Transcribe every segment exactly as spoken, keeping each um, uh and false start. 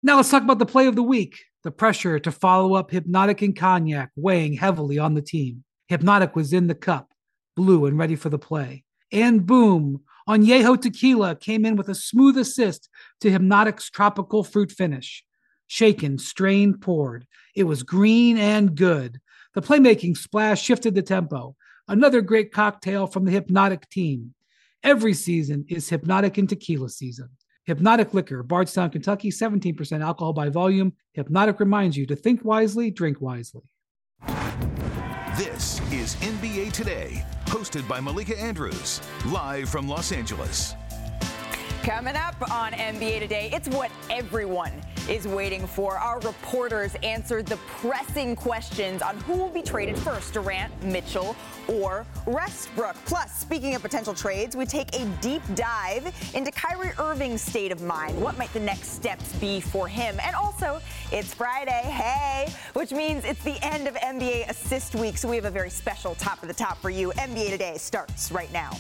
Now let's talk about the play of the week. The pressure to follow up Hypnotic and Cognac weighing heavily on the team. Hypnotic was in the cup, blue and ready for the play. And boom, Añejo Tequila came in with a smooth assist to Hypnotic's tropical fruit finish. Shaken, strained, poured. It was green and good. The playmaking splash shifted the tempo. Another great cocktail from the Hypnotic team. Every season is Hypnotic and Tequila season. Hypnotic Liquor, Bardstown, Kentucky, seventeen percent alcohol by volume. Hypnotic reminds you to think wisely, drink wisely. This is N B A Today, hosted by Malika Andrews, live from Los Angeles. Coming up on N B A Today, it's what everyone is waiting for. Our reporters answered the pressing questions on who will be traded first, Durant, Mitchell, or Westbrook. Plus, speaking of potential trades, we take a deep dive into Kyrie Irving's state of mind. What might the next steps be for him? And also, it's Friday, hey, which means it's the end of N B A Assist Week, so we have a very special top of the top for you. N B A Today starts right now.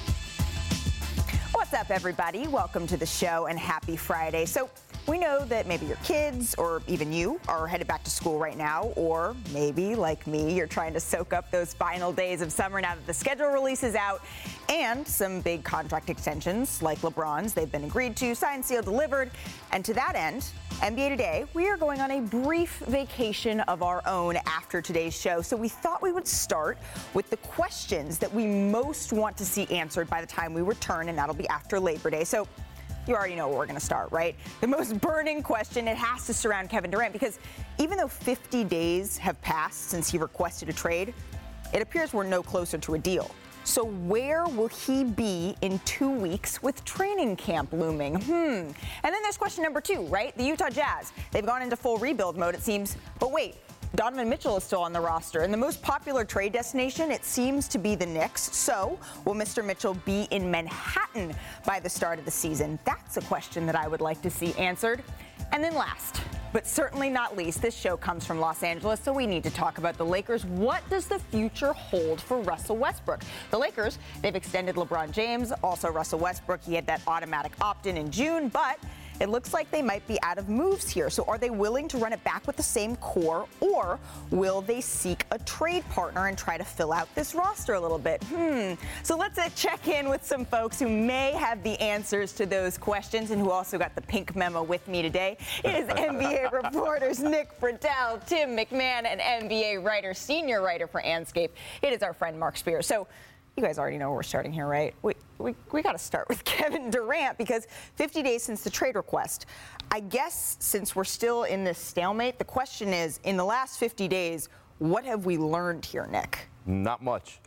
What's up, everybody? Welcome to the show and happy Friday. So we know that maybe your kids or even you are headed back to school right now, or maybe, like me, you're trying to soak up those final days of summer now that the schedule release is out, and some big contract extensions like LeBron's, they've been agreed to, signed, sealed, delivered. And to that end, N B A Today, we are going on a brief vacation of our own after today's show. So we thought we would start with the questions that we most want to see answered by the time we return, and that'll be after Labor Day. So you already know where we're going to start, right? The most burning question, it has to surround Kevin Durant, because even though fifty days have passed since he requested a trade, it appears we're no closer to a deal. So where will he be in two weeks with training camp looming? Hmm. And then there's question number two, right? The Utah Jazz. They've gone into full rebuild mode, it seems. But wait, Donovan Mitchell is still on the roster. And the most popular trade destination, it seems to be the Knicks. So will Mister Mitchell be in Manhattan by the start of the season? That's a question that I would like to see answered. And then last, but certainly not least, this show comes from Los Angeles, so we need to talk about the Lakers. What does the future hold for Russell Westbrook? The Lakers, they've extended LeBron James, also Russell Westbrook. He had that automatic opt-in in June, but it looks like they might be out of moves here. So are they willing to run it back with the same core, or will they seek a trade partner and try to fill out this roster a little bit? Hmm. So let's uh, check in with some folks who may have the answers to those questions and who also got the pink memo with me today. It is N B A reporters Nick Friedell, Tim McMahon, and N B A writer, senior writer for Anscape. It is our friend Mark Spears. So you guys already know where we're starting here, right? We we, we got to start with Kevin Durant, because fifty days since the trade request. I guess since we're still in this stalemate, the question is, in the last fifty days, what have we learned here, Nick? Not much.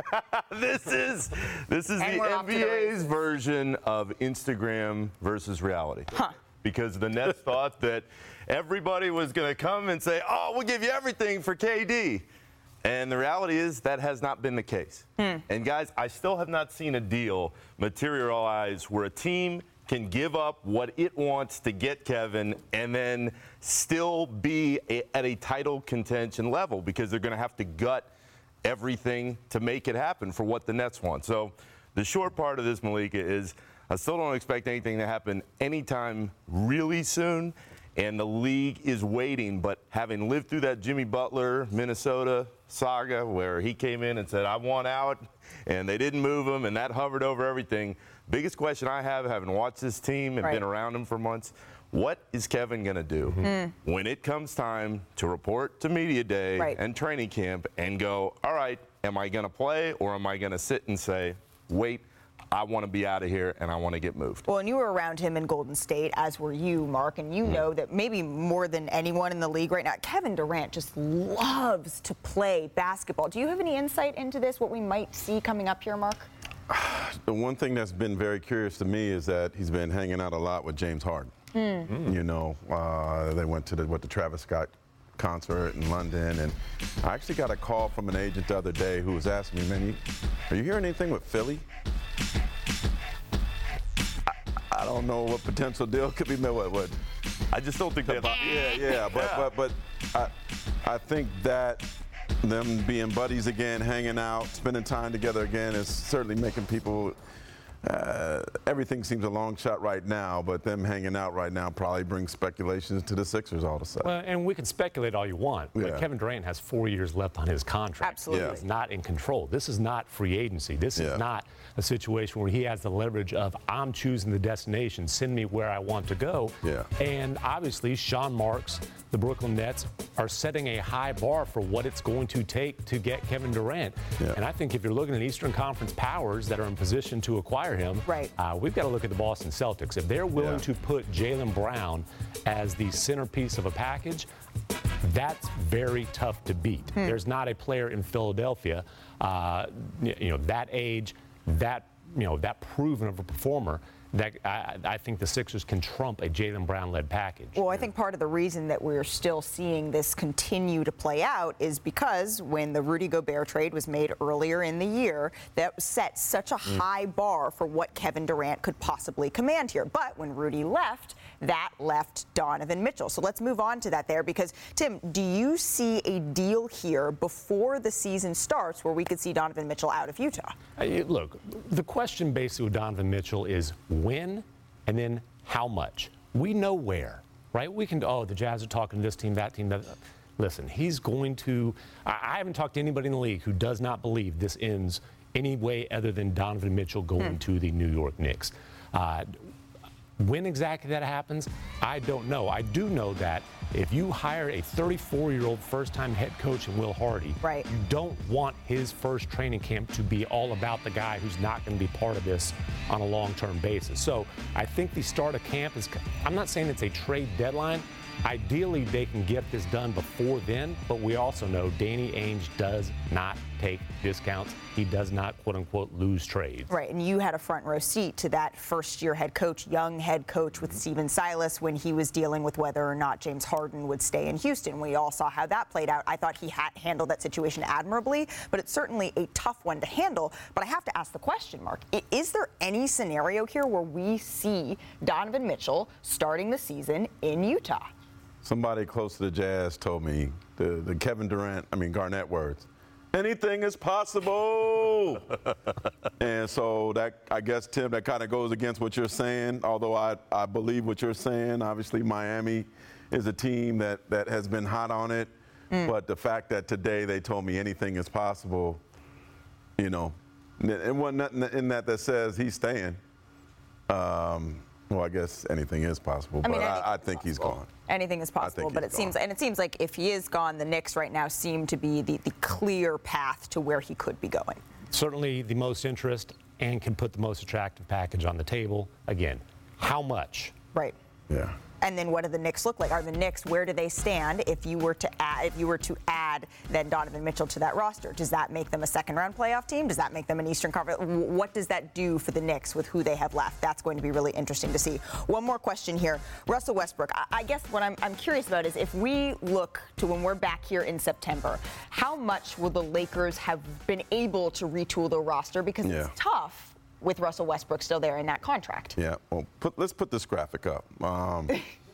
this is this is And the we're off N B to the A's races. version of Instagram versus reality. Huh. Because the Nets thought that everybody was going to come and say, oh, we'll give you everything for K D. And the reality is that has not been the case. Hmm. And guys, I still have not seen a deal materialize where a team can give up what it wants to get Kevin and then still be a, at a title contention level, because they're going to have to gut everything to make it happen for what the Nets want. So the short part of this, Malika, is I still don't expect anything to happen anytime really soon. And the league is waiting, but having lived through that Jimmy Butler, Minnesota saga where he came in and said, I want out, and they didn't move him, and that hovered over everything. Biggest question I have, having watched this team and right. been around him for months, what is Kevin going to do mm-hmm. when it comes time to report to media day right. and training camp and go, all right, am I going to play, or am I going to sit and say, wait, I want to be out of here and I want to get moved? Well, and you were around him in Golden State, as were you, Mark, and you mm-hmm. know that maybe more than anyone in the league right now, Kevin Durant just loves to play basketball. Do you have any insight into this, what we might see coming up here, Mark? The one thing that's been very curious to me is that he's been hanging out a lot with James Harden. Mm. Mm. You know, uh, they went to the, what, the Travis Scott concert in London, and I actually got a call from an agent the other day who was asking me, man, you, are you hearing anything with Philly? I, I don't know what potential deal could be made. What, what? I just don't think that. Yeah, yeah, but yeah. but but I, I think that them being buddies again, hanging out, spending time together again, is certainly making people uh, everything seems a long shot right now, but them hanging out right now probably brings speculations to the Sixers all of a sudden. Well, and we can speculate all you want, but Yeah. Kevin Durant has four years left on his contract. Absolutely. Yeah. He's not in control. This is not free agency. This Yeah. is not a situation where he has the leverage of, I'm choosing the destination, send me where I want to go. Yeah. And obviously, Sean Marks, the Brooklyn Nets, are setting a high bar for what it's going to take to get Kevin Durant. Yeah. And I think if you're looking at Eastern Conference powers that are in position to acquire him, Right. uh, we've got to look at the Boston Celtics. If they're willing Yeah. to put Jaylen Brown as the centerpiece of a package, that's very tough to beat. Hmm. There's not a player in Philadelphia, uh, you know, that age, that you know, that proven of a performer that I, I think the Sixers can trump a Jaylen Brown-led package. Well, I think part of the reason that we're still seeing this continue to play out is because when the Rudy Gobert trade was made earlier in the year, that set such a mm. high bar for what Kevin Durant could possibly command here. But when Rudy left, that left Donovan Mitchell. So let's move on to that there because, Tim, do you see a deal here before the season starts where we could see Donovan Mitchell out of Utah? Uh, look, the question basically with Donovan Mitchell is when and then how much. We know where, right? We can, oh, the Jazz are talking to this team, that team, that. Listen, he's going to, I, I haven't talked to anybody in the league who does not believe this ends any way other than Donovan Mitchell going hmm. to the New York Knicks. Uh, When exactly that happens, I don't know. I do know that if you hire a thirty-four-year-old first-time head coach in Will Hardy, right. you don't want his first training camp to be all about the guy who's not going to be part of this on a long-term basis. So I think the start of camp is, I'm not saying it's a trade deadline. Ideally, they can get this done before then, but we also know Danny Ainge does not take discounts. He does not, quote-unquote, lose trades. Right, and you had a front row seat to that first-year head coach, young head coach with Stephen Silas when he was dealing with whether or not James Harden would stay in Houston. We all saw how that played out. I thought he had handled that situation admirably, but it's certainly a tough one to handle. But I have to ask the question, Mark, is there any scenario here where we see Donovan Mitchell starting the season in Utah? Somebody close to the Jazz told me, the, the Kevin Durant, I mean Garnett words, anything is possible. And so that, I guess, Tim, that kind of goes against what you're saying, although I, I believe what you're saying. Obviously, Miami is a team that, that has been hot on it. Mm. But the fact that today they told me anything is possible, you know, and wasn't nothing in that that says he's staying. Um, well, I guess anything is possible, I mean, but I, I think he's gone. Anything is possible, but it seems, and it seems like if he is gone, the Knicks right now seem to be the, the clear path to where he could be going. Certainly the most interest and can put the most attractive package on the table. Again, how much? Right. Yeah. And then what do the Knicks look like? Are the Knicks, where do they stand if you were to add, if you were to add then Donovan Mitchell to that roster? Does that make them a second-round playoff team? Does that make them an Eastern Conference? What does that do for the Knicks with who they have left? That's going to be really interesting to see. One more question here. Russell Westbrook, I guess what I'm, I'm curious about is if we look to when we're back here in September, how much will the Lakers have been able to retool their roster? Because yeah. it's tough with Russell Westbrook still there in that contract. Yeah, well, put, let's put this graphic up. Um,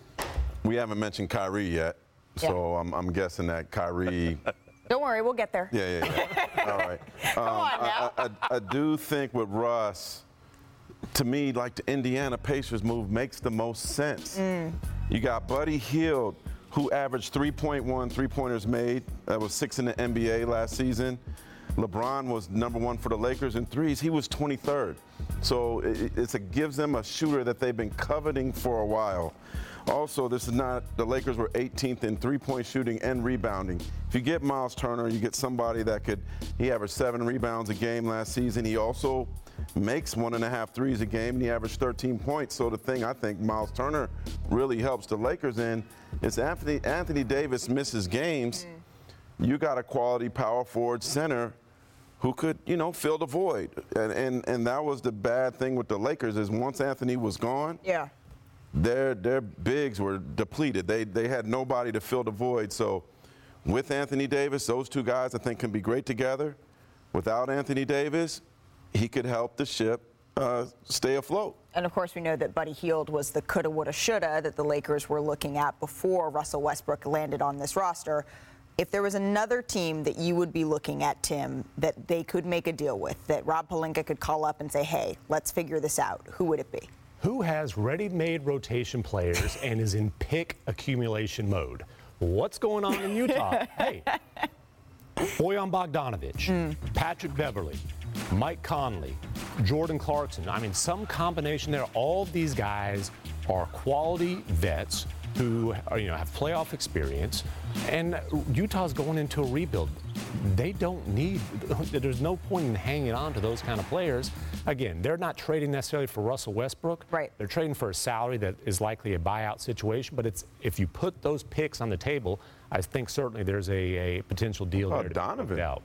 we haven't mentioned Kyrie yet, so yeah. I'm, I'm guessing that Kyrie... Don't worry, we'll get there. Yeah, yeah, yeah. All right. Come um, on now. I, I, I do think with Russ, to me, like the Indiana Pacers move makes the most sense. Mm. You got Buddy Hield, who averaged three point one three-pointers made. That was six in the N B A last season. LeBron was number one for the Lakers in threes. He was twenty-third. So it, it's a, gives them a shooter that they've been coveting for a while. Also, this is not, the Lakers were eighteenth in three-point shooting and rebounding. If you get Miles Turner, you get somebody that could, he averaged seven rebounds a game last season. He also makes one and a half threes a game, and he averaged thirteen points. So the thing I think Miles Turner really helps the Lakers in is Anthony, Anthony Davis misses games. Mm. You got a quality power forward center who could, you know, fill the void. And, and and that was the bad thing with the Lakers is once Anthony was gone, yeah, their their bigs were depleted. They they had nobody to fill the void. So with Anthony Davis, those two guys I think can be great together. Without Anthony Davis, he could help the ship uh, stay afloat. And, of course, we know that Buddy Hield was the coulda, woulda, shoulda that the Lakers were looking at before Russell Westbrook landed on this roster. If there was another team that you would be looking at, Tim, that they could make a deal with, that Rob Pelinka could call up and say, hey, let's figure this out, who would it be? Who has ready-made rotation players and is in pick accumulation mode? What's going on in Utah? Hey, Bojan Bogdanovic, mm. Patrick Beverley, Mike Conley, Jordan Clarkson. I mean, some combination there. All of these guys are quality vets who are, you know, have playoff experience, and Utah's going into a rebuild. They don't need, there's no point in hanging on to those kind of players. Again, they're not trading necessarily for Russell Westbrook. Right. They're trading for a salary that is likely a buyout situation, but it's if you put those picks on the table, I think certainly there's a, a potential deal there. Donovan. Out.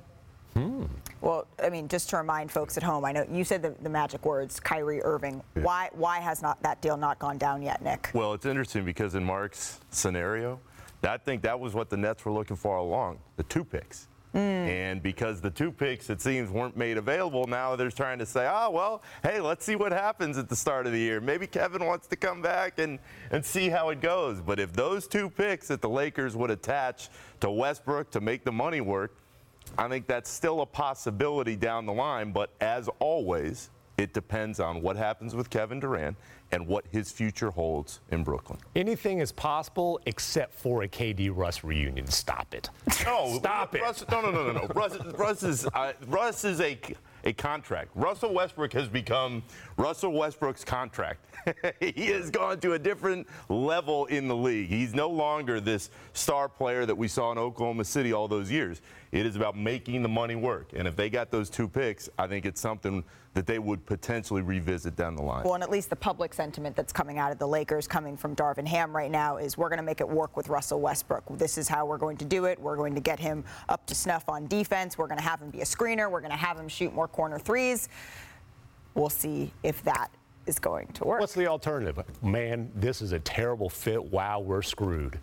Hmm. Well, I mean, just to remind folks at home, I know you said the, the magic words, Kyrie Irving. Yeah. Why why has not that deal not gone down yet, Nick? Well, it's interesting because in Mark's scenario, I think that was what the Nets were looking for all along, the two picks. Mm. And because the two picks, it seems, weren't made available, now they're trying to say, oh, well, hey, let's see what happens at the start of the year. Maybe Kevin wants to come back and, and see how it goes. But if those two picks that the Lakers would attach to Westbrook to make the money work, I think that's still a possibility down the line, but as always, it depends on what happens with Kevin Durant and what his future holds in Brooklyn. Anything is possible except for a K D Russ reunion. Stop it. No, Stop Russ, it. No, no, no, no, no. Russ, Russ is uh, Russ is a a contract. Russell Westbrook has become Russell Westbrook's contract. He has gone to a different level in the league. He's no longer this star player that we saw in Oklahoma City all those years. It is about making the money work. And if they got those two picks, I think it's something that they would potentially revisit down the line. Well, and at least the public sentiment that's coming out of the Lakers, coming from Darvin Ham right now, is we're going to make it work with Russell Westbrook. This is how we're going to do it. We're going to get him up to snuff on defense. We're going to have him be a screener. We're going to have him shoot more corner threes. We'll see if that is going to work. What's the alternative? Man, this is a terrible fit. Wow, we're screwed.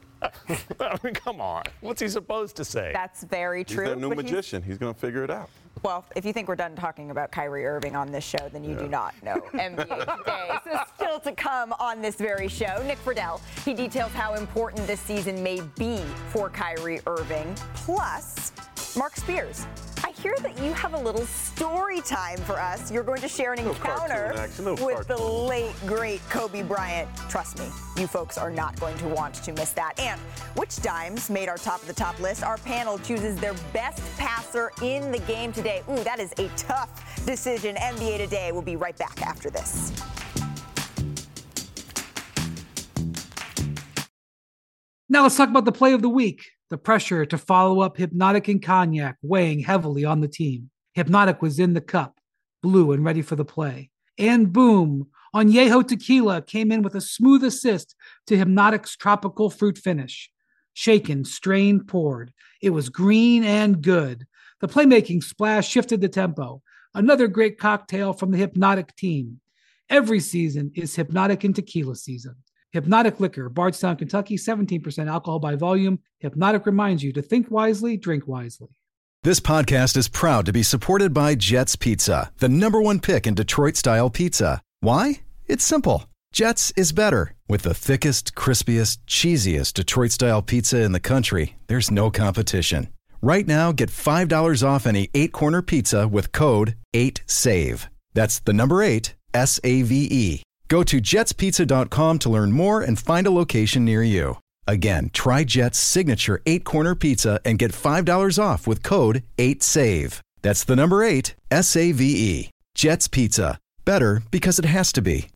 I mean, come on. What's he supposed to say? That's very true. He's their new magician. He's, he's going to figure it out. Well, if you think we're done talking about Kyrie Irving on this show, then you yeah. do not know N B A Today. So still to come on this very show, Nick Friedel. He details how important this season may be for Kyrie Irving. Plus, Mark Spears. I hear that you have a little story time for us. You're going to share an encounter with the late, great Kobe Bryant. Trust me, you folks are not going to want to miss that. And which dimes made our top of the top list? Our panel chooses their best passer in the game today. Ooh, that is a tough decision. N B A Today. We'll be right back after this. Now let's talk about the play of the week. The pressure to follow up Hypnotic and Cognac weighing heavily on the team. Hypnotic was in the cup, blue and ready for the play. And boom, Añejo Tequila came in with a smooth assist to Hypnotic's tropical fruit finish. Shaken, strained, poured. It was green and good. The playmaking splash shifted the tempo. Another great cocktail from the Hypnotic team. Every season is Hypnotic and Tequila season. Hypnotic Liquor, Bardstown, Kentucky, seventeen percent alcohol by volume. Hypnotic reminds you to think wisely, drink wisely. This podcast is proud to be supported by Jets Pizza, the number one pick in Detroit-style pizza. Why? It's simple. Jets is better. With the thickest, crispiest, cheesiest Detroit-style pizza in the country, there's no competition. Right now, get five dollars off any eight-corner pizza with code eight save. That's the number eight, S A V E. Go to jets pizza dot com to learn more and find a location near you. Again, try Jet's signature eight-corner pizza and get five dollars off with code eight save. That's the number eight, S A V E. Jet's Pizza. Better because it has to be.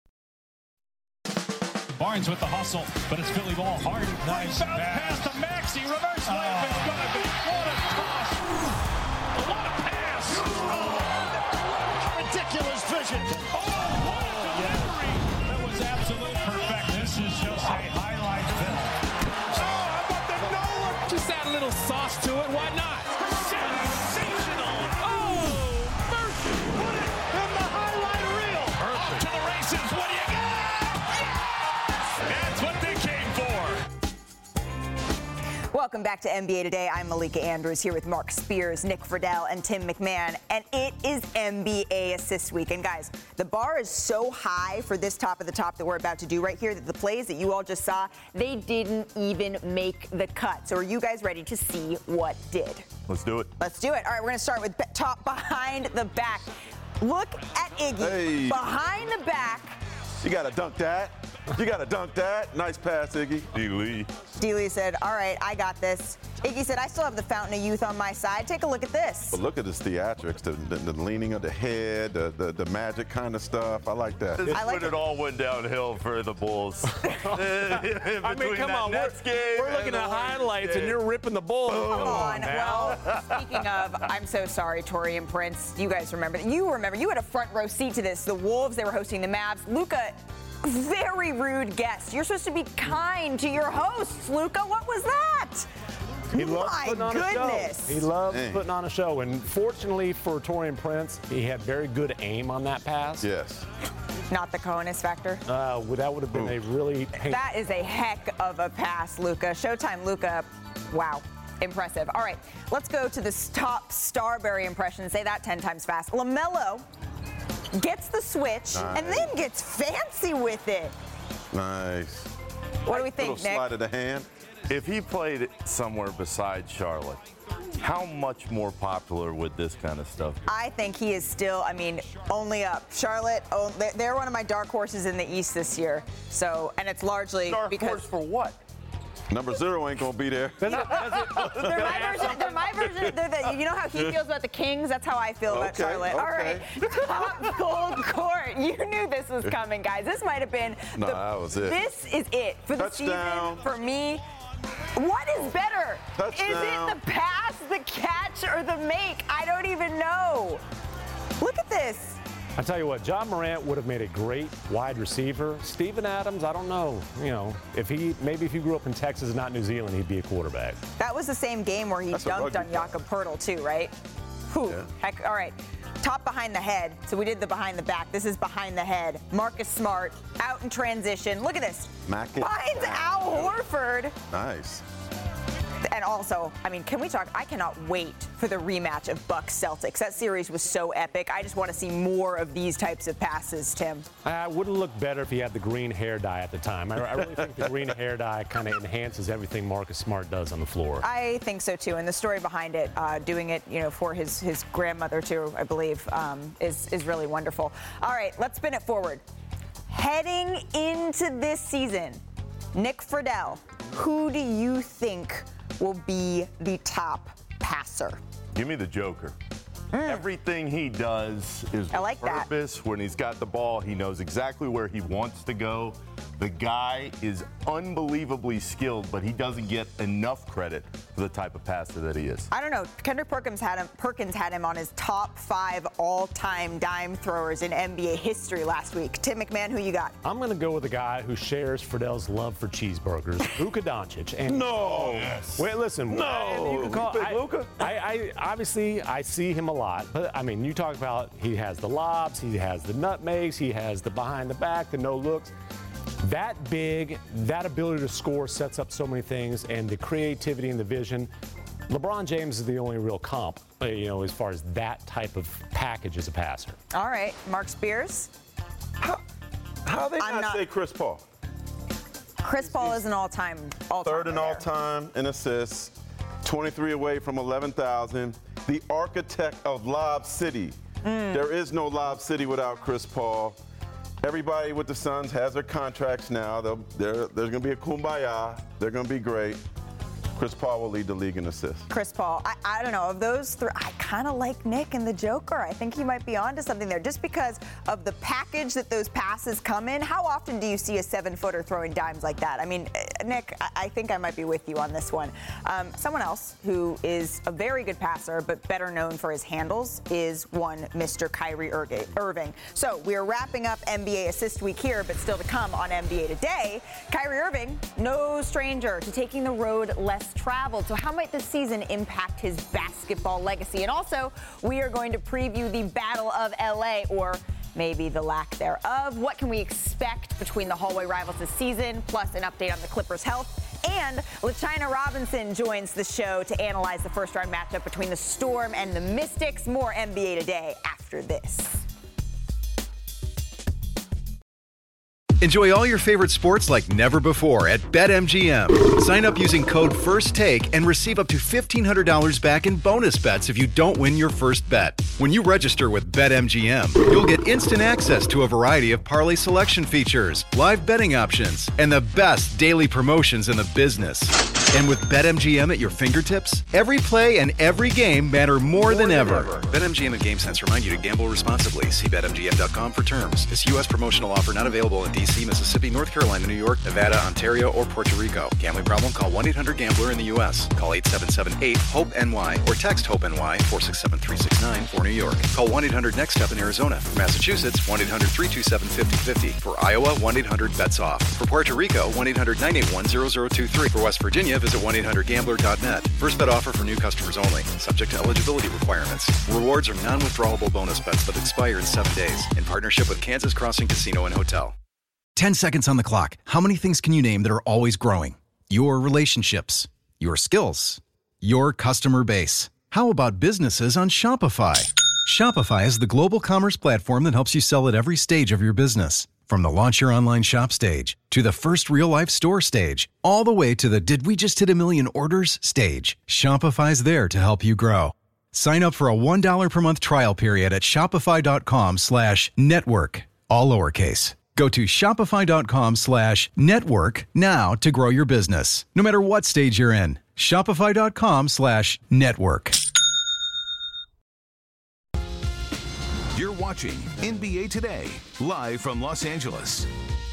Barnes with the hustle, but it's Philly ball. Harden, nice pass to Maxey. Reverse layup is going to be. What a toss. What a pass. Oh, ridiculous vision. Oh, what a delivery. That was absolute perfect. This is just a highlight film. Oh, how about the no-look? Just add a little sauce to it. Why not? Sensational. Oh, mercy. Put it in the highlight reel. Perfect. To the races. What do you got? Yes! That's what they came for. Welcome back to N B A Today. I'm Malika Andrews here with Mark Spears, Nick Friedel, and Tim McMahon. And it is N B A Assist Week. And guys, the bar is so high for this top of the top that we're about to do right here that the plays that you all just saw, they didn't even make the cut. So are you guys ready to see what did? Let's do it. Let's do it. All right, we're going to start with top behind the back. Look at Iggy. Hey. Behind the back. You got to dunk that. You got to dunk that. Nice pass, Iggy. D-Lee. D-Lee said, all right, I got this. Iggy said, I still have the fountain of youth on my side. Take a look at this. But look at this theatrics, the, the, the leaning of the head, the, the, the magic kind of stuff. I like that. This is I like when it. it all went downhill for the Bulls. I mean, come on. We're, we're looking at highlights, and you're ripping the Bulls. Come on. Well, speaking of, I'm so sorry, Taurean Prince. You guys remember that. You remember. You had a front row seat to this. The Wolves, they were hosting the Mavs. Luka, very rude guest. You're supposed to be kind to your hosts, Luka. What was that? He loves My putting on goodness. a show. He loves Dang. putting on a show. And fortunately for Taurean Prince, he had very good aim on that pass. Yes. Not the Conis factor. Uh, well, that would have been a really painful. That is a heck of a pass, Luka. Showtime, Luka. Wow. Impressive. All right, let's go to the top Starberry impression. Say that ten times fast. LaMelo gets the switch Nice. and then gets fancy with it. Nice. What do we think, Little Nick? slide of the hand. If he played somewhere besides Charlotte, how much more popular would this kind of stuff be? I think he is still, I mean, only up. Charlotte, oh, they're- they're one of my dark horses in the East this year. So, and it's largely Dark because horse for what? Number zero ain't going to be there. Does it, does it, they're my version. They're my version. They're the, you know how he feels about the Kings? That's how I feel about Okay, Charlotte. All okay. right, top gold court. You knew this was coming, guys. This might have been. No, the, that was it. This is it for the Touchdown. season for me. What is better? Touchdown. Is it the pass, the catch, or the make? I don't even know. Look at this. I tell you what, John Morant would have made a great wide receiver. Steven Adams, I don't know. You know, if he maybe if he grew up in Texas and not New Zealand, he'd be a quarterback. That was the same game where he That's a dunked rugby on Jakob Poeltl too, right? Whew. Yeah. Heck, all right. Top behind the head. So we did the behind the back. This is behind the head. Marcus Smart out in transition. Look at this. Mack it. Finds Al Horford. Nice. And also, I mean, can we talk? I cannot wait for the rematch of Bucks Celtics. That series was so epic. I just want to see more of these types of passes, Tim. Uh, it would have looked better if he had the green hair dye at the time. I, I really think the green hair dye kind of enhances everything Marcus Smart does on the floor. I think so too, and the story behind it, uh, doing it, you know, for his his grandmother too, I believe, um, is is really wonderful. All right, let's spin it forward. Heading into this season, Nick Friedel, who do you think will be the top passer? Give me the Joker. Everything he does is I like with that. purpose. When he's got the ball, he knows exactly where he wants to go. The guy is unbelievably skilled, but he doesn't get enough credit for the type of passer that he is. I don't know. Kendrick Perkins had him. Perkins had him on his top five all-time dime throwers in N B A history last week. Tim McMahon, who you got? I'm going to go with a guy who shares Friedel's love for cheeseburgers, Luka Doncic. And No. Wait, listen. No. You can call, You pick I, Luka? I, I obviously I see him a lot, but I mean, you talk about he has the lobs, he has the nutmegs, he has the behind the back, the no looks. That big, that ability to score sets up so many things, and the creativity and the vision. LeBron James is the only real comp, uh, you know, as far as that type of package as a passer. All right, Mark Spears. How, how they I'm not, not- say Chris Paul? Chris Paul is an all-time, all-time. Third in player. all-time in assists, twenty-three away from eleven thousand. The architect of Lob City. Mm. There is no Lob City without Chris Paul. Everybody with the Suns has their contracts now. They'll, there's going to be a kumbaya. They're going to be great. Chris Paul will lead the league in assists. Chris Paul. I, I don't know. Of those three, I kind of like Nick and the Joker. I think he might be onto something there just because of the package that those passes come in. How often do you see a seven-footer throwing dimes like that? I mean, Nick, I, I think I might be with you on this one. Um, someone else who is a very good passer but better known for his handles is one Mister Kyrie Irving. So we are wrapping up N B A Assist Week here, but still to come on N B A Today. Kyrie Irving, no stranger to taking the road less traveled. So how might this season impact his basketball legacy? And also, we are going to preview the Battle of L A, or maybe the lack thereof. What can we expect between the hallway rivals this season? Plus an update on the Clippers' health And LaChina Robinson joins the show to analyze the first-round matchup between the Storm and the Mystics. More N B A Today after this. Enjoy all your favorite sports like never before at BetMGM. Sign up using code FIRSTTAKE and receive up to fifteen hundred dollars back in bonus bets if you don't win your first bet. When you register with BetMGM, you'll get instant access to a variety of parlay selection features, live betting options, and the best daily promotions in the business. And with BetMGM at your fingertips, every play and every game matter more, more than, than ever. ever. BetMGM and GameSense remind you to gamble responsibly. See Bet M G M dot com for terms. This U S promotional offer not available in D C, Mississippi, North Carolina, New York, Nevada, Ontario, or Puerto Rico. Gambling problem? Call one eight hundred gambler in the U S. Call eight seven seven eight hope N Y or text HOPE-NY four six seven three six nine for New York. Call one eight hundred next step in Arizona. For Massachusetts, one eight hundred three two seven five zero five zero. For Iowa, one eight hundred bets off. For Puerto Rico, one eight hundred nine eight one zero zero two three. For West Virginia, visit one eight hundred gambler dot net. First bet offer for new customers only. Subject to eligibility requirements. Rewards are non-withdrawable bonus bets that expire in seven days. In partnership with Kansas Crossing Casino and Hotel. ten seconds on the clock. How many things can you name that are always growing? Your relationships, your skills, your customer base. How about businesses on Shopify? Shopify is the global commerce platform that helps you sell at every stage of your business. From the launch your online shop stage, to the first real-life store stage, all the way to the did we just hit a million orders stage, Shopify's there to help you grow. Sign up for a one dollar per month trial period at shopify.com slash network, all lowercase. Go to shopify.com slash network now to grow your business, no matter what stage you're in. Shopify.com slash network. You're watching N B A Today, live from Los Angeles.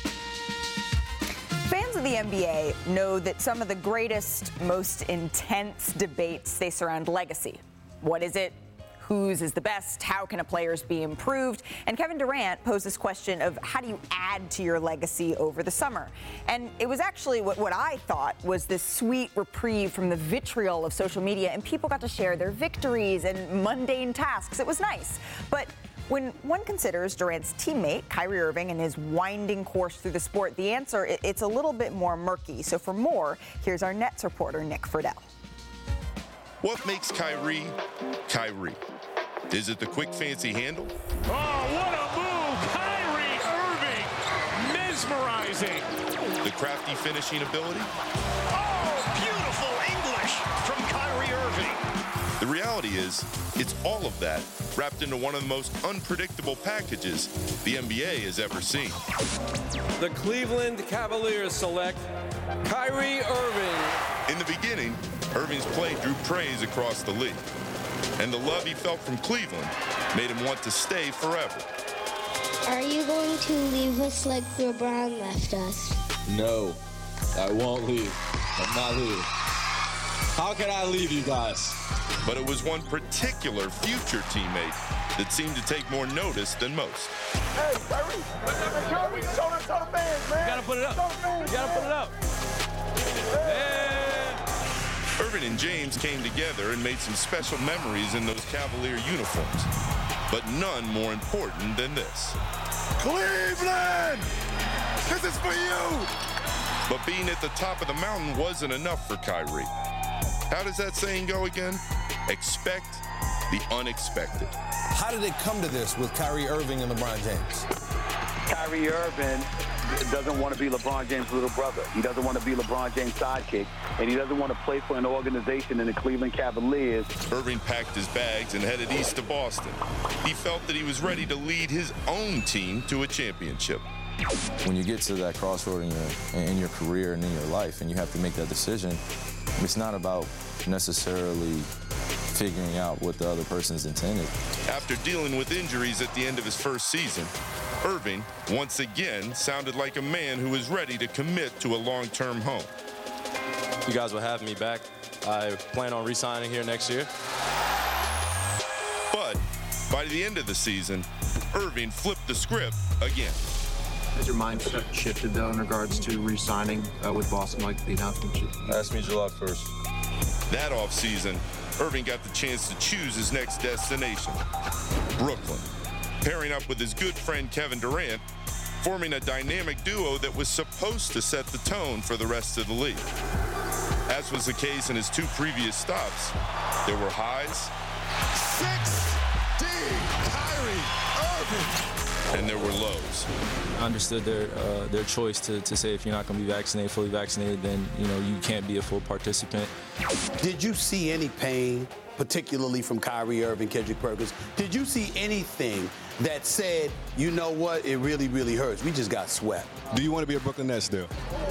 Fans of the N B A know that some of the greatest, most intense debates, they surround legacy. What is it? Whose is the best? How can a player's be improved? And Kevin Durant posed this question of how do you add to your legacy over the summer? And it was actually what, what I thought was this sweet reprieve from the vitriol of social media, and people got to share their victories and mundane tasks. It was nice. But when one considers Durant's teammate, Kyrie Irving, and his winding course through the sport, the answer, it, it's a little bit more murky. So for more, here's our Nets reporter, Nick Friedel. What makes Kyrie, Kyrie? Is it the quick, fancy handle? Oh, what a move! Kyrie Irving, mesmerizing. The crafty finishing ability? Oh, beautiful English from Kyrie Irving. The reality is, it's all of that wrapped into one of the most unpredictable packages the N B A has ever seen. The Cleveland Cavaliers select Kyrie Irving. In the beginning, Irving's play drew praise across the league. And the love he felt from Cleveland made him want to stay forever. Are you going to leave us like LeBron left us? No, I won't leave. I'm not leaving. How can I leave you guys? But it was one particular future teammate that seemed to take more notice than most. Hey, Kyrie, Kyrie, show them to the fans, man. You gotta put it up. You gotta put it up. Yeah. Irving and James came together and made some special memories in those Cavalier uniforms, but none more important than this. Cleveland! This is for you! But being at the top of the mountain wasn't enough for Kyrie. How does that saying go again? Expect the unexpected. How did it come to this with Kyrie Irving and LeBron James? Kyrie Irving doesn't want to be LeBron James' little brother. He doesn't want to be LeBron James' sidekick, and he doesn't want to play for an organization in the Cleveland Cavaliers. Irving packed his bags and headed east to Boston. He felt that he was ready to lead his own team to a championship. When you get to that crossroad in your, in your career and in your life, and you have to make that decision, it's not about necessarily figuring out what the other person's intended. After dealing with injuries at the end of his first season, Irving once again sounded like a man who was ready to commit to a long-term home. You guys will have me back. I plan on re-signing here next year. But by the end of the season, Irving flipped the script again. Has your mindset shifted, though, in regards to re-signing uh, with Boston, like the announcement? Ask me July first. That offseason, Irving got the chance to choose his next destination, Brooklyn. Pairing up with his good friend Kevin Durant, forming a dynamic duo that was supposed to set the tone for the rest of the league. As was the case in his two previous stops, there were highs six D, Kyrie Irving. And there were lows. I understood their uh, their choice to, to say if you're not going to be vaccinated, fully vaccinated, then you know you can't be a full participant. Did you see any pain, particularly from Kyrie Irving, Kendrick Perkins? Did you see anything that said, you know what, it really, really hurts? We just got swept. Do you want to be a Brooklyn Nets still?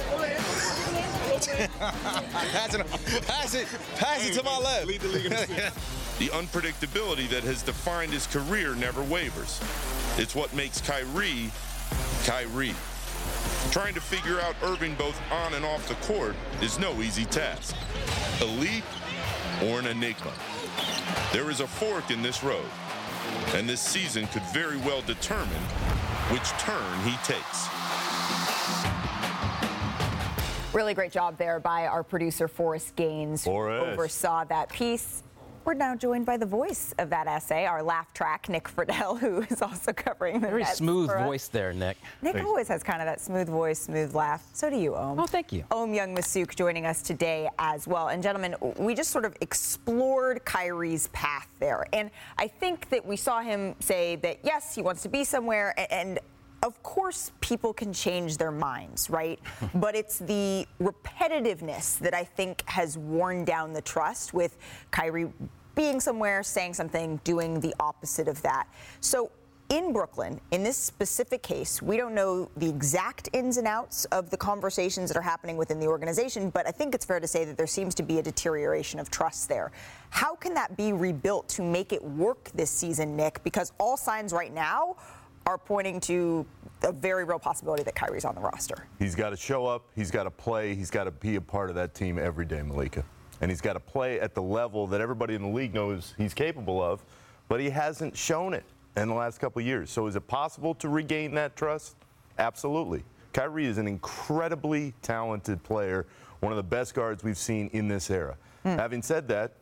pass it, pass it, pass it to my left. Lead the league in The unpredictability that has defined his career never wavers. It's what makes Kyrie, Kyrie. Trying to figure out Irving both on and off the court is no easy task. Elite or an enigma. There is a fork in this road, and this season could very well determine which turn he takes. Really great job there by our producer, Forrest Gaines, who Forrest. oversaw that piece. We're now joined by the voice of that essay, our laugh track, Nick Friedel, who is also covering the Very Nets smooth for us. voice there, Nick. Nick Thanks. always has kind of that smooth voice, smooth laugh. So do you, Ohm. Oh, thank you. Ohm Youngmisuk joining us today as well. And gentlemen, we just sort of explored Kyrie's path there. And I think that we saw him say that, yes, he wants to be somewhere. And, and of course, people can change their minds, right? But it's the repetitiveness that I think has worn down the trust with Kyrie being somewhere, saying something, doing the opposite of that. So in Brooklyn, in this specific case, we don't know the exact ins and outs of the conversations that are happening within the organization, but I think it's fair to say that there seems to be a deterioration of trust there. How can that be rebuilt to make it work this season, Nick? Because all signs right now are pointing to a very real possibility that Kyrie's on the roster. He's got to show up, he's got to play, he's got to be a part of that team every day, Malika. And he's got to play at the level that everybody in the league knows he's capable of, but he hasn't shown it in the last couple of years. So is it possible to regain that trust? Absolutely. Kyrie is an incredibly talented player, one of the best guards we've seen in this era. Mm. Having said that,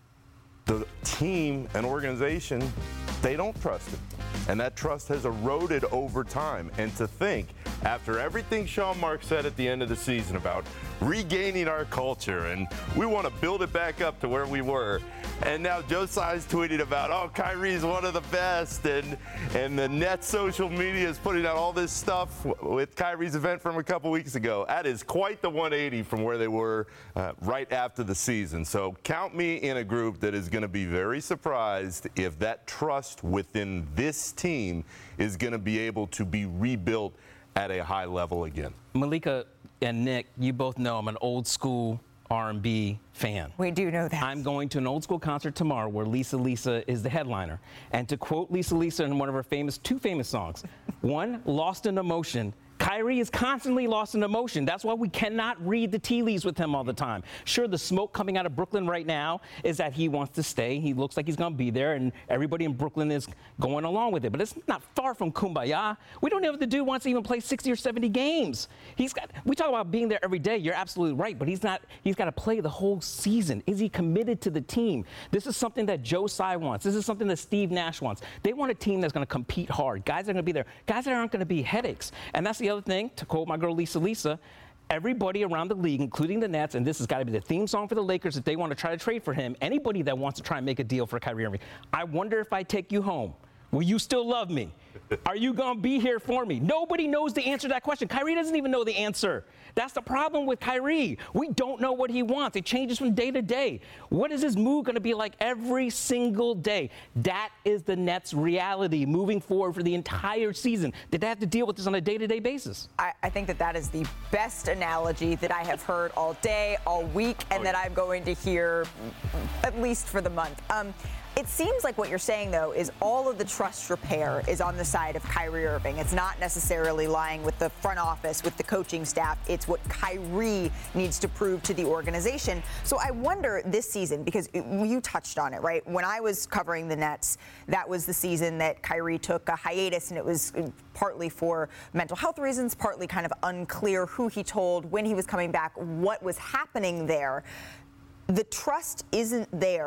the team and organization, they don't trust him. And that trust has eroded over time. And to think, after everything Sean Mark said at the end of the season about regaining our culture and we want to build it back up to where we were, and now Joe Tsai's tweeting about, oh, Kyrie's one of the best, and and the Nets social media is putting out all this stuff with Kyrie's event from a couple weeks ago. That is quite the one eighty from where they were uh, right after the season. So count me in a group that is going to be very surprised if that trust within this team is going to be able to be rebuilt at a high level again. Malika and Nick, you both know I'm an old school R and B fan. We do know that. I'm going to an old school concert tomorrow where Lisa Lisa is the headliner. And to quote Lisa Lisa in one of her famous, two famous songs, one, Lost in Emotion. Kyrie is constantly lost in emotion. That's why we cannot read the tea leaves with him all the time. Sure, the smoke coming out of Brooklyn right now is that he wants to stay. He looks like he's going to be there, and everybody in Brooklyn is going along with it. But it's not far from kumbaya. We don't know if the dude wants to even play sixty or seventy games. He's got. We talk about being there every day. You're absolutely right, but he's not. He's got to play the whole season. Is he committed to the team? This is something that Joe Tsai wants. This is something that Steve Nash wants. They want a team that's going to compete hard. Guys that are going to be there. Guys that aren't going to be headaches. And that's the other thing, to quote my girl Lisa Lisa, everybody around the league, including the Nets, and this has got to be the theme song for the Lakers if they want to try to trade for him, anybody that wants to try and make a deal for Kyrie Irving, I wonder if I take you home, will you still love me? Are you going to be here for me? Nobody knows the answer to that question. Kyrie doesn't even know the answer. That's the problem with Kyrie. We don't know what he wants. It changes from day to day. What is his mood going to be like every single day? That is the Nets' reality moving forward for the entire season. Did they have to deal with this on a day-to-day basis? I, I think that that is the best analogy that I have heard all day, all week, and oh, that I'm going to hear at least for the month. Um, It seems like what you're saying, though, is all of the trust repair is on the side of Kyrie Irving. It's not necessarily lying with the front office, with the coaching staff. It's what Kyrie needs to prove to the organization. So I wonder this season, because you touched on it, right? When I was covering the Nets, that was the season that Kyrie took a hiatus, and it was partly for mental health reasons, partly kind of unclear who he told, when he was coming back, what was happening there. The trust isn't there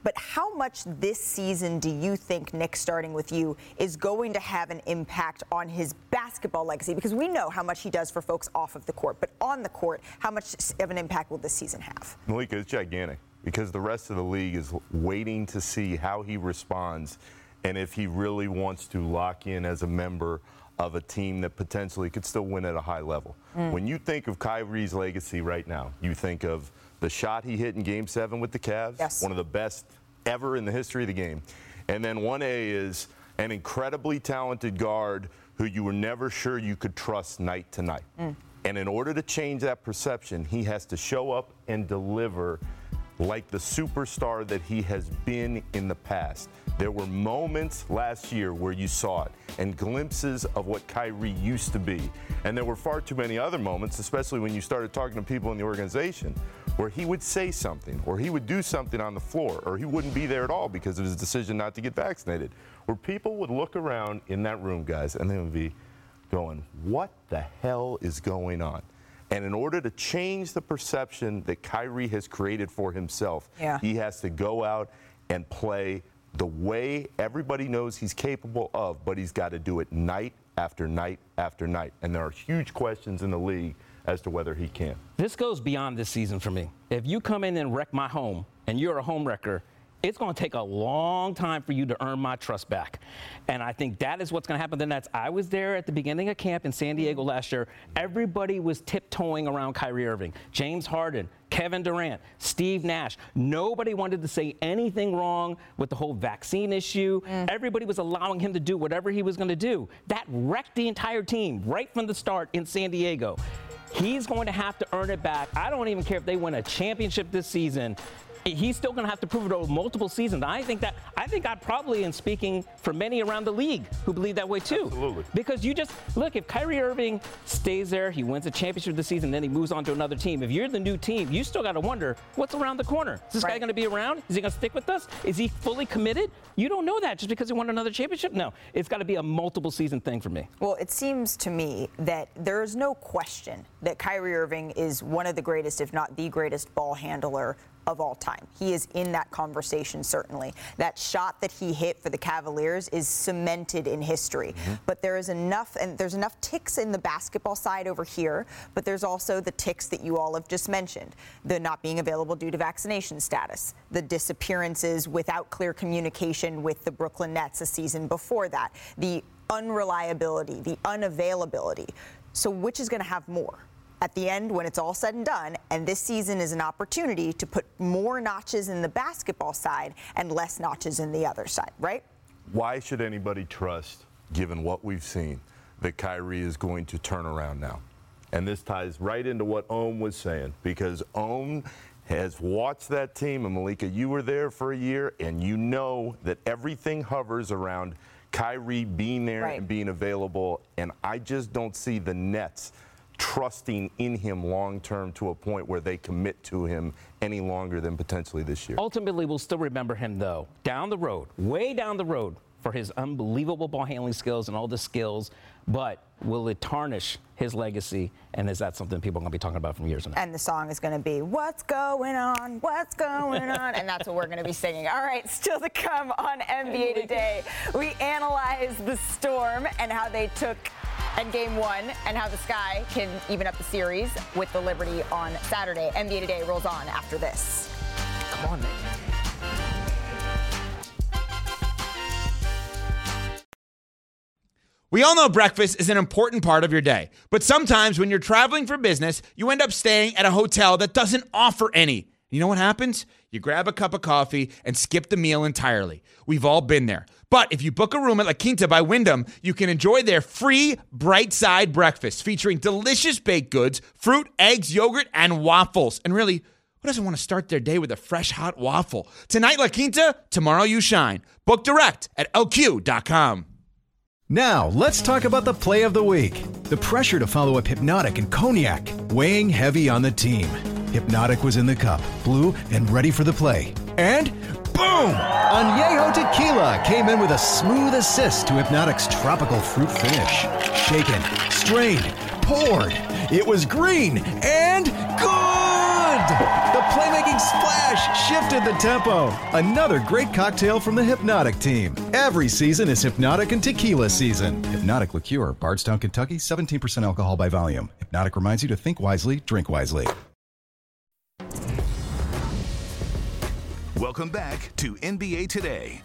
But how much this season do you think, Nick, starting with you, is going to have an impact on his basketball legacy? Because we know how much he does for folks off of the court, but on the court, how much of an impact will this season have? Malika, it's gigantic because the rest of the league is waiting to see how he responds and if he really wants to lock in as a member of a team that potentially could still win at a high level. Mm. When you think of Kyrie's legacy right now, you think of the shot he hit in Game seven with the Cavs, yes. one of the best ever in the history of the game. And then one A is an incredibly talented guard who you were never sure you could trust night to night. Mm. And in order to change that perception, he has to show up and deliver like the superstar that he has been in the past. There were moments last year where you saw it and glimpses of what Kyrie used to be. And there were far too many other moments, especially when you started talking to people in the organization, where he would say something or he would do something on the floor or he wouldn't be there at all because of his decision not to get vaccinated, where people would look around in that room, guys, and they would be going, what the hell is going on? And in order to change the perception that Kyrie has created for himself, yeah. he has to go out and play the way everybody knows he's capable of, but he's got to do it night after night after night. And there are huge questions in the league as to whether he can. This goes beyond this season for me. If you come in and wreck my home and you're a home wrecker, it's going to take a long time for you to earn my trust back. And I think that is what's going to happen. The Nets. I was there at the beginning of camp in San Diego last year. Everybody was tiptoeing around Kyrie Irving. James Harden, Kevin Durant, Steve Nash. Nobody wanted to say anything wrong with the whole vaccine issue. Mm. Everybody was allowing him to do whatever he was going to do. That wrecked the entire team right from the start in San Diego. He's going to have to earn it back. I don't even care if they win a championship this season. He's still going to have to prove it over multiple seasons. I think that I think I probably am speaking for many around the league who believe that way too. Absolutely. Because you just look, if Kyrie Irving stays there, he wins a championship this season, then he moves on to another team. If you're the new team, you still got to wonder what's around the corner. Is this right. guy going to be around? Is he going to stick with us? Is he fully committed? You don't know that just because he won another championship. No, it's got to be a multiple season thing for me. Well, it seems to me that there is no question that Kyrie Irving is one of the greatest, if not the greatest, ball handler of all time. He is in that conversation, certainly. That shot that he hit for the Cavaliers is cemented in history. Mm-hmm. But there is enough, and there's enough ticks in the basketball side over here, but there's also the ticks that you all have just mentioned. The not being available due to vaccination status, the disappearances without clear communication with the Brooklyn Nets a season before that, the unreliability, the unavailability. So which is going to have more? At the end, when it's all said and done, and this season is an opportunity to put more notches in the basketball side and less notches in the other side, right? Why should anybody trust, given what we've seen, that Kyrie is going to turn around now? And this ties right into what Ohm was saying, because Ohm has watched that team, and Malika, you were there for a year, and you know that everything hovers around Kyrie being there right. and being available, and I just don't see the Nets trusting in him long-term to a point where they commit to him any longer than potentially this year. Ultimately, we'll still remember him, though, down the road, way down the road, for his unbelievable ball handling skills and all the skills, but will it tarnish his legacy, and is that something people are going to be talking about from years on? And the song is going to be, what's going on, what's going on, and that's what we're going to be singing. All right, still to come on N B A Today, we analyze the Storm and how they took and game one, and how the Sky can even up the series with the Liberty on Saturday. N B A Today rolls on after this. Come on, man. We all know breakfast is an important part of your day, but sometimes when you're traveling for business, you end up staying at a hotel that doesn't offer any. You know what happens? You grab a cup of coffee and skip the meal entirely. We've all been there. But if you book a room at La Quinta by Wyndham, you can enjoy their free Bright Side breakfast featuring delicious baked goods, fruit, eggs, yogurt, and waffles. And really, who doesn't want to start their day with a fresh, hot waffle? Tonight, La Quinta, tomorrow you shine. Book direct at L Q dot com. Now, let's talk about the play of the week. The pressure to follow up Hypnotic and Cognac, weighing heavy on the team. Hypnotic was in the cup, blue, and ready for the play. And boom! Añejo Tequila came in with a smooth assist to Hypnotic's tropical fruit finish. Shaken, strained, poured. It was green and good! The playmaking splash shifted the tempo. Another great cocktail from the Hypnotic team. Every season is Hypnotic and Tequila season. Hypnotic Liqueur, Bardstown, Kentucky, seventeen percent alcohol by volume. Hypnotic reminds you to think wisely, drink wisely. Welcome back to N B A Today.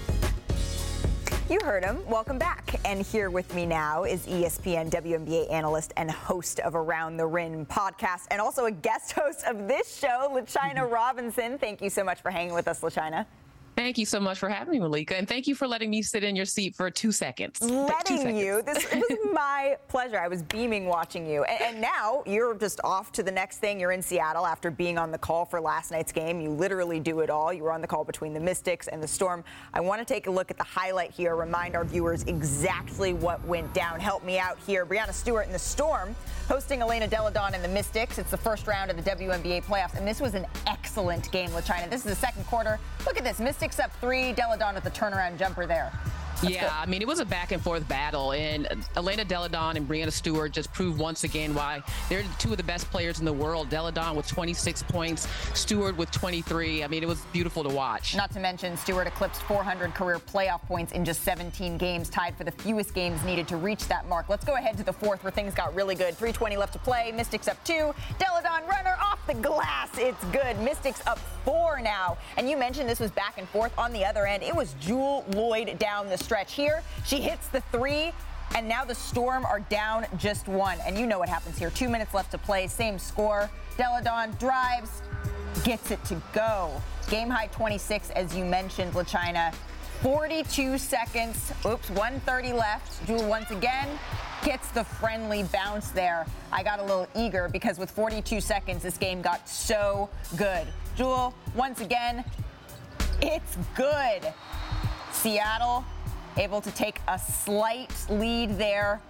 You heard him. Welcome back. And here with me now is E S P N W N B A analyst and host of Around the Rim podcast, and also a guest host of this show, LaChina Robinson. Thank you so much for hanging with us, LaChina. Thank you so much for having me, Malika, and thank you for letting me sit in your seat for two seconds. Letting two seconds. you. This it was my pleasure. I was beaming watching you. And, and now you're just off to the next thing. You're in Seattle after being on the call for last night's game. You literally do it all. You were on the call between the Mystics and the Storm. I want to take a look at the highlight here, remind our viewers exactly what went down. Help me out here. Breanna Stewart and the Storm hosting Elena Delle Donne and the Mystics. It's the first round of the W N B A playoffs, and this was an excellent game, LaChina. This is the second quarter. Look at this. Mystics up three. Delle Donne with the turnaround jumper there. That's yeah, good. I mean, it was a back and forth battle, and Elena Delle Donne and Breanna Stewart just proved once again why they're two of the best players in the world. Delle Donne with twenty-six points, Stewart with twenty-three. I mean, it was beautiful to watch. Not to mention, Stewart eclipsed four hundred career playoff points in just seventeen games, tied for the fewest games needed to reach that mark. Let's go ahead to the fourth where things got really good. three twenty left to play. Mystics up two. Delle Donne runner off the glass. It's good. Mystics up four now. And you mentioned this was back and forth. On the other end, it was Jewell Loyd down the stretch here. She hits the three, and now the Storm are down just one. And you know what happens here. Two minutes left to play, same score. Delle Donne drives, gets it to go. Game high twenty-six, as you mentioned, LaChina. forty-two seconds. Oops, one thirty left. Jewell once again gets the friendly bounce there. I got a little eager because with forty-two seconds, this game got so good. Jewell, once again, it's good. Seattle able to take a slight lead there.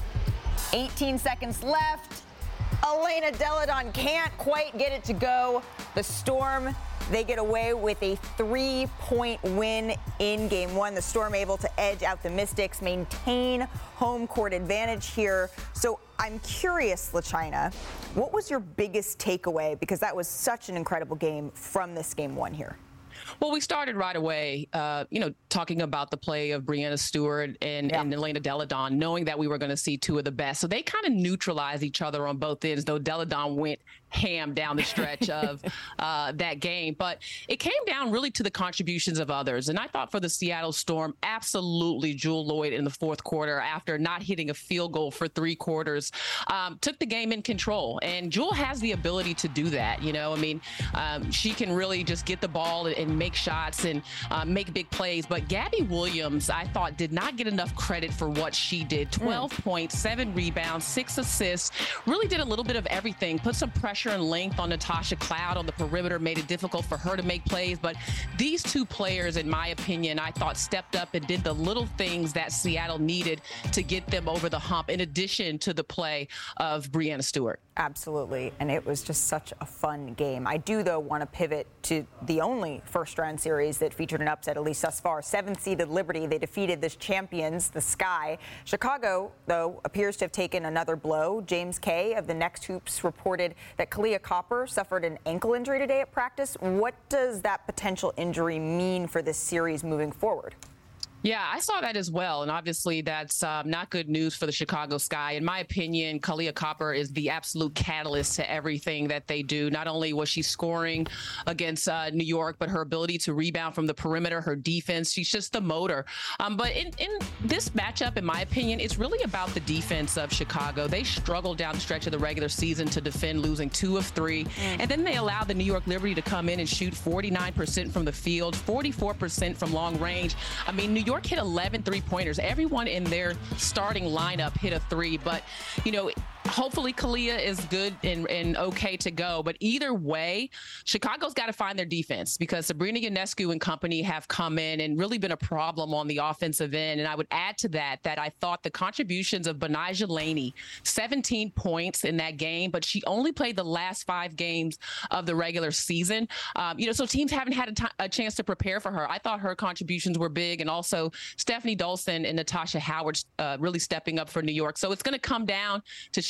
eighteen seconds left. Elena Delle Donne can't quite get it to go. The Storm, they get away with a three-point win in game one. The Storm able to edge out the Mystics, maintain home court advantage here. So I'm curious, LaChina, what was your biggest takeaway? Because that was such an incredible game from this game one here. Well, we started right away, uh, you know, talking about the play of Breanna Stewart and, yeah. and Elena Delle Donne, knowing that we were going to see two of the best. So they kind of neutralized each other on both ends, though Delle Donne went ham down the stretch of uh, that game. But it came down really to the contributions of others. And I thought for the Seattle Storm, absolutely Jewell Loyd in the fourth quarter, after not hitting a field goal for three quarters, um, took the game in control. And Jewell has the ability to do that. You know, I mean, um, she can really just get the ball and make shots and uh, make big plays. But Gabby Williams, I thought, did not get enough credit for what she did. twelve mm. points, seven rebounds, six assists, really did a little bit of everything, put some pressure and length on Natasha Cloud on the perimeter, made it difficult for her to make plays. But these two players, in my opinion, I thought stepped up and did the little things that Seattle needed to get them over the hump, in addition to the play of Breanna Stewart. Absolutely, and it was just such a fun game. I do, though, want to pivot to the only first-round series that featured an upset, at least thus far. Seventh-seeded Liberty, they defeated the champions, the Sky. Chicago, though, appears to have taken another blow. James Kay of the Next Hoops reported that Kahleah Copper suffered an ankle injury today at practice. What does that potential injury mean for this series moving forward? Yeah, I saw that as well. And obviously that's um, not good news for the Chicago Sky. In my opinion, Kahleah Copper is the absolute catalyst to everything that they do. Not only was she scoring against uh, New York, but her ability to rebound from the perimeter, her defense, she's just the motor. Um, but in, in this matchup, in my opinion, it's really about the defense of Chicago. They struggled down the stretch of the regular season to defend, losing two of three. Mm. And then they allowed the New York Liberty to come in and shoot forty-nine percent from the field, forty-four percent from long range. I mean, New York New York hit eleven three-pointers. Everyone in their starting lineup hit a three, but, you know, hopefully Kahleah is good and, and okay to go. But either way, Chicago's got to find their defense, because Sabrina Ionescu and company have come in and really been a problem on the offensive end. And I would add to that that I thought the contributions of Betnijah Laney, seventeen points in that game, but she only played the last five games of the regular season. Um, you know, so teams haven't had a, t- a chance to prepare for her. I thought her contributions were big, and also Stephanie Dolson and Natasha Howard uh, really stepping up for New York. So it's going to come down to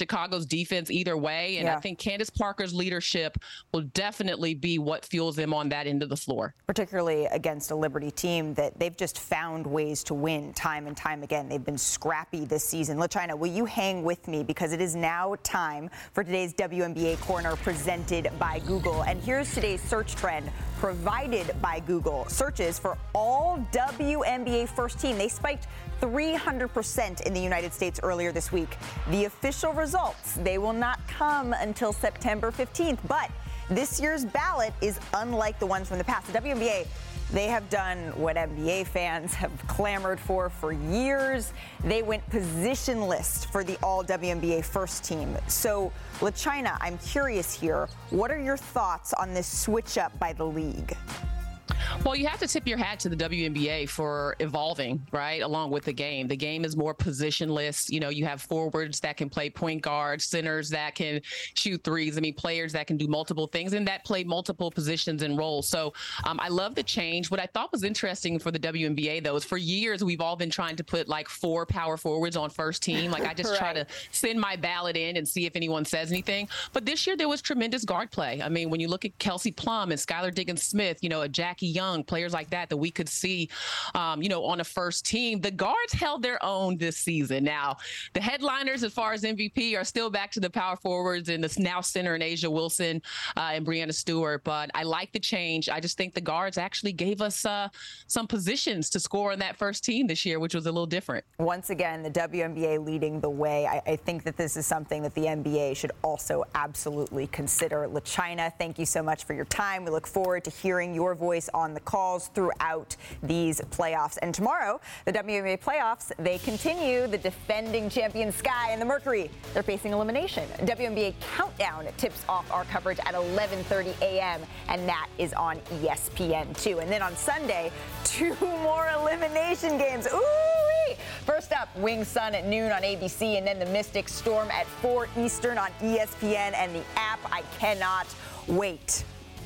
Chicago's defense either way. And Yeah. I think Candace Parker's leadership will definitely be what fuels them on that end of the floor. Particularly against a Liberty team that they've just found ways to win time and time again. They've been scrappy this season. LaChina, will you hang with me? Because it is now time for today's W N B A Corner presented by Google. And here's today's search trend provided by Google. Searches for all W N B A first team. They spiked three hundred percent in the United States earlier this week. The official results, they will not come until September fifteenth. But this year's ballot is unlike the ones from the past. The W N B A, they have done what N B A fans have clamored for for years. They went positionless for the all W N B A first team. So, LaChina, I'm curious here. What are your thoughts on this switch up by the league? Well, you have to tip your hat to the W N B A for evolving, right, along with the game. The game is more positionless. You know, you have forwards that can play point guard, centers that can shoot threes. I mean, players that can do multiple things and that play multiple positions and roles. So um, I love the change. What I thought was interesting for the W N B A, though, is for years we've all been trying to put like four power forwards on first team. Like I just Right. try to send my ballot in and see if anyone says anything. But this year there was tremendous guard play. I mean, when you look at Kelsey Plum and Skylar Diggins-Smith, you know, a Jackie Young, players like that that we could see, um, you know, on a first team. The guards held their own this season. Now, the headliners as far as M V P are still back to the power forwards and the now center in Asia Wilson uh, and Breanna Stewart. But I like the change. I just think the guards actually gave us uh, some positions to score on that first team this year, which was a little different. Once again, the W N B A leading the way. I, I think that this is something that the N B A should also absolutely consider. LaChina, thank you so much for your time. We look forward to hearing your voice on the calls throughout these playoffs. And tomorrow, the W N B A playoffs, they continue. The defending champion Sky and the Mercury, they're facing elimination. W N B A Countdown tips off our coverage at eleven thirty a.m. and that is on E S P N two. And then on Sunday, two more elimination games. Ooh-wee! First up, Wings Sun at noon on A B C, and then the Mystics Storm at four Eastern on E S P N and the app. I cannot wait.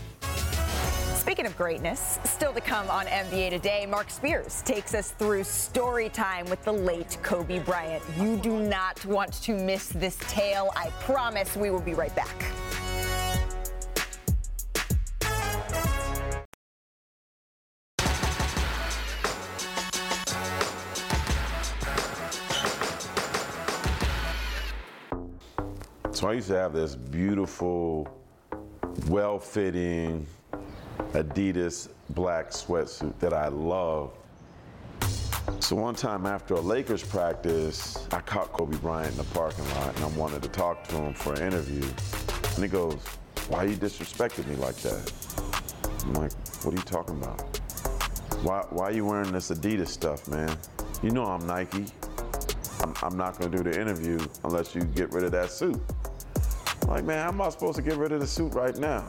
Speaking of greatness, still to come on N B A Today, Mark Spears takes us through story time with the late Kobe Bryant. You do not want to miss this tale. I promise. We will be right back. So I used to have this beautiful, well-fitting Adidas black sweatsuit that I loved. So one time after a Lakers practice, I caught Kobe Bryant in the parking lot and I wanted to talk to him for an interview. And he goes, "Why you disrespecting me like that?" I'm like, "What are you talking about? Why, why are you wearing this Adidas stuff, man? You know I'm Nike. I'm, I'm not gonna do the interview unless you get rid of that suit." I'm like, "Man, how am I supposed to get rid of the suit right now?"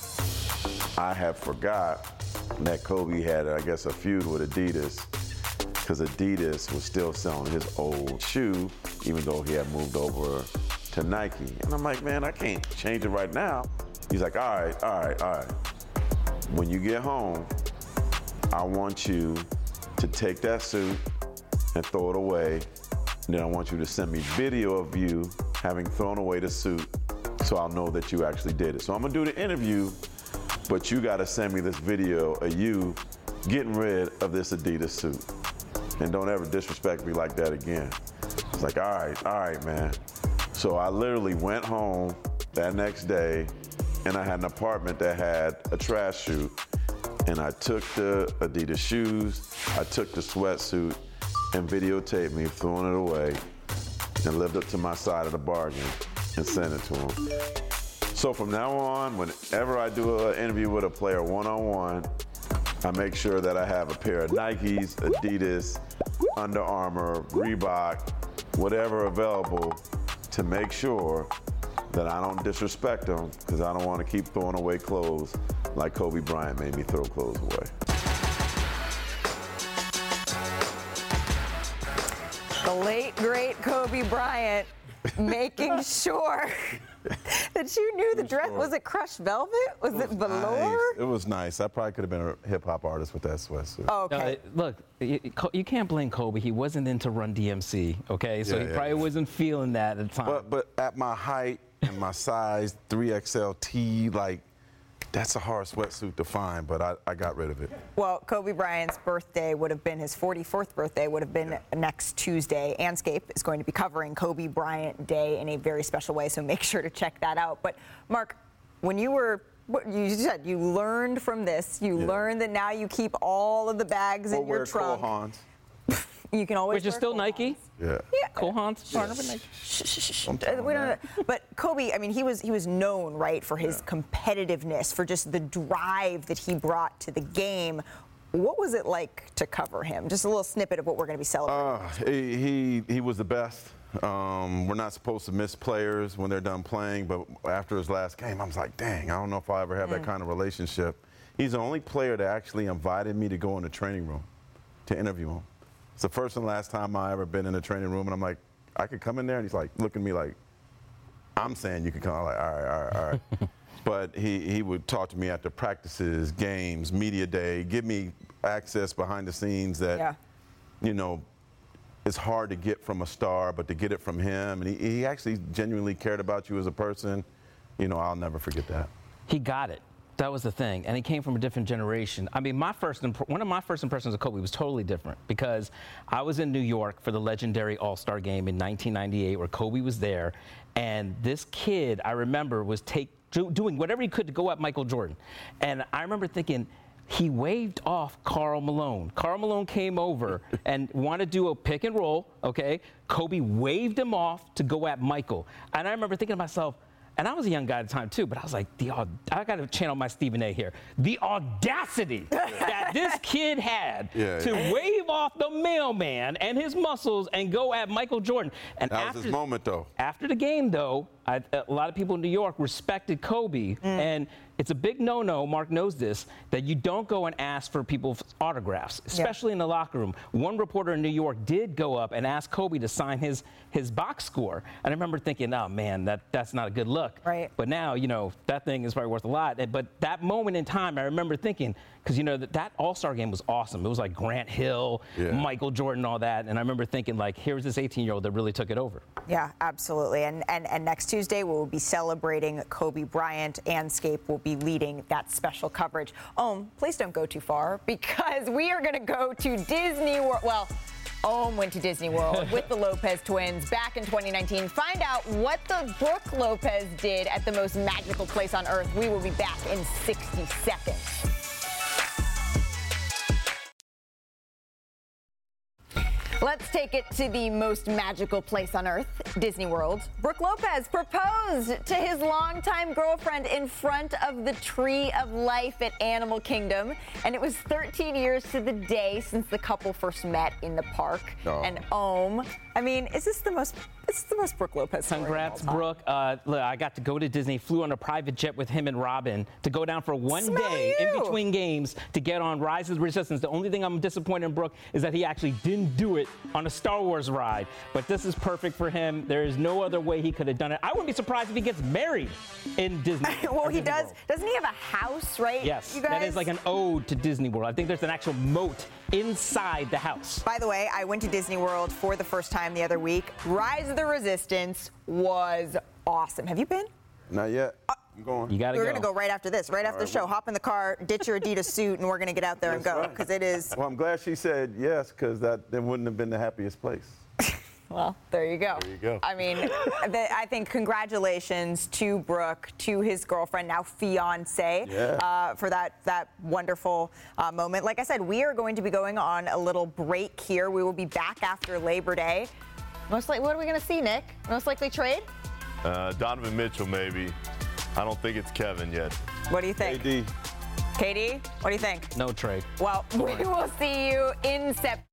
I had forgot that Kobe had, I guess, a feud with Adidas because Adidas was still selling his old shoe, even though he had moved over to Nike. And I'm like, "Man, I can't change it right now." He's like, all right, all right, all right. When you get home, I want you to take that suit and throw it away. And then I want you to send me video of you having thrown away the suit so I'll know that you actually did it. So I'm gonna do the interview, but you gotta send me this video of you getting rid of this Adidas suit. And don't ever disrespect me like that again. It's like, all right, all right, man. So I literally went home that next day and I had an apartment that had a trash chute. And I took the Adidas shoes, I took the sweatsuit and videotaped me throwing it away and lived up to my side of the bargain and sent it to him. So from now on, whenever I do an interview with a player one-on-one, I make sure that I have a pair of Nikes, Adidas, Under Armour, Reebok, whatever available to make sure that I don't disrespect them because I don't want to keep throwing away clothes like Kobe Bryant made me throw clothes away. The late, great Kobe Bryant. making sure that you knew the dress. Sure. Was it crushed velvet? Was it, was it velour? Nice. It was nice. I probably could have been a hip hop artist with that sweatsuit. Oh, okay. Uh, look, you, you can't blame Kobe. He wasn't into Run D M C, okay? So Yeah, he yeah. probably wasn't feeling that at the time. But but at my height and my size, three X L T, like, that's a hard sweatsuit to find, but I, I got rid of it. Well, Kobe Bryant's birthday would have been his forty-fourth birthday, would have been yeah. next Tuesday. Anscape is going to be covering Kobe Bryant Day in a very special way, so make sure to check that out. But, Mark, when you were, what you said, you learned from this. You yeah. learned that now you keep all of the bags or in your wear trunk. Cole Haans. You can always Which is still Cole Nike? Haans. Yeah. Yeah. Cole Haans? Yeah. Nike. Shh, shh, shh, shh. We don't know. But Kobe, I mean, he was he was known, right, for his yeah. competitiveness, for just the drive that he brought to the game. What was it like to cover him? Just a little snippet of what we're going to be celebrating. Uh, he, he he was the best. Um, we're not supposed to miss players when they're done playing, but after his last game, I was like, dang, I don't know if I'll ever have mm. that kind of relationship. He's the only player that actually invited me to go in the training room to interview him. It's the first and last time I ever been in the training room, and I'm like, I could come in there, and he's like, looking at me like, I'm saying you could come. I'm like, all right, all right, all right. But he, he would talk to me after practices, games, media day, give me access behind the scenes that, yeah. you know, it's hard to get from a star, but to get it from him, and he, he actually genuinely cared about you as a person. You know, I'll never forget that. He got it. That was the thing, and he came from a different generation. I mean, my first imp- one of my first impressions of Kobe was totally different because I was in New York for the legendary All-Star Game in nineteen ninety-eight, where Kobe was there, and this kid I remember was take do, doing whatever he could to go at Michael Jordan, and I remember thinking, he waved off Karl Malone. Karl Malone came over and wanted to do a pick and roll, okay? Kobe waved him off to go at Michael. And I remember thinking to myself, and I was a young guy at the time too, but I was like, the I got to channel my Stephen A here. The audacity that this kid had yeah, to yeah. wave off the mailman and his muscles and go at Michael Jordan. And that after, was his moment, though. After the game, though, I, a lot of people in New York respected Kobe, mm. and it's a big no-no, Mark knows this, that you don't go and ask for people's autographs, especially yeah. in the locker room. One reporter in New York did go up and ask Kobe to sign his his box score. And I remember thinking, oh, man, that, that's not a good look. Right. But now, you know, that thing is probably worth a lot. But that moment in time, I remember thinking, because, you know, that, that All-Star game was awesome. It was like Grant Hill, yeah. Michael Jordan, all that. And I remember thinking, like, here's this eighteen-year-old that really took it over. Yeah, absolutely. And, and, and next Tuesday, we'll be celebrating Kobe Bryant. Anscape will be leading that special coverage. Oh, please don't go too far, because we are going to go to Disney World. Well, Ohm went to Disney World with the Lopez twins back in twenty nineteen. Find out what the Brooke Lopez did at the most magical place on earth. We will be back in sixty seconds. Let's take it to the most magical place on earth, Disney World. Brooke Lopez proposed to his longtime girlfriend in front of the Tree of Life at Animal Kingdom. And it was thirteen years to the day since the couple first met in the park. Oh. And Ohm, I mean, is this the most, this is the most Brooke Lopez story? Congrats, Brooke. Uh, look, I got to go to Disney, flew on a private jet with him and Robin to go down for one Smell day you. in between games to get on Rise of the Resistance. The only thing I'm disappointed in Brooke is that he actually didn't do it on a Star Wars ride. But this is perfect for him. There is no other way he could have done it. I wouldn't be surprised if he gets married in Disney. Well, he Disney does. World. Doesn't he have a house, right? Yes, you guys? That is like an ode to Disney World. I think there's an actual moat inside the house. By the way, I went to Disney World for the first time the other week. Rise of the Resistance was awesome. Have you been? Not yet. Uh, I'm going. You gotta we're go. We're going to go right after this, right All after right, the show. well. Hop in the car, ditch your Adidas suit, and we're going to get out there and That's go, right. because it is. Well, I'm glad she said yes, because that, that wouldn't have been the happiest place. Well, there you go. There you go. I mean, the, I think congratulations to Brooke, to his girlfriend, now fiance, yeah. uh, for that that wonderful uh, moment. Like I said, we are going to be going on a little break here. We will be back after Labor Day. Most likely, what are we going to see, Nick? Most likely trade? Uh, Donovan Mitchell, maybe. I don't think it's Kevin yet. What do you think? K D. K D, what do you think? No trade. Well, we will see you in September.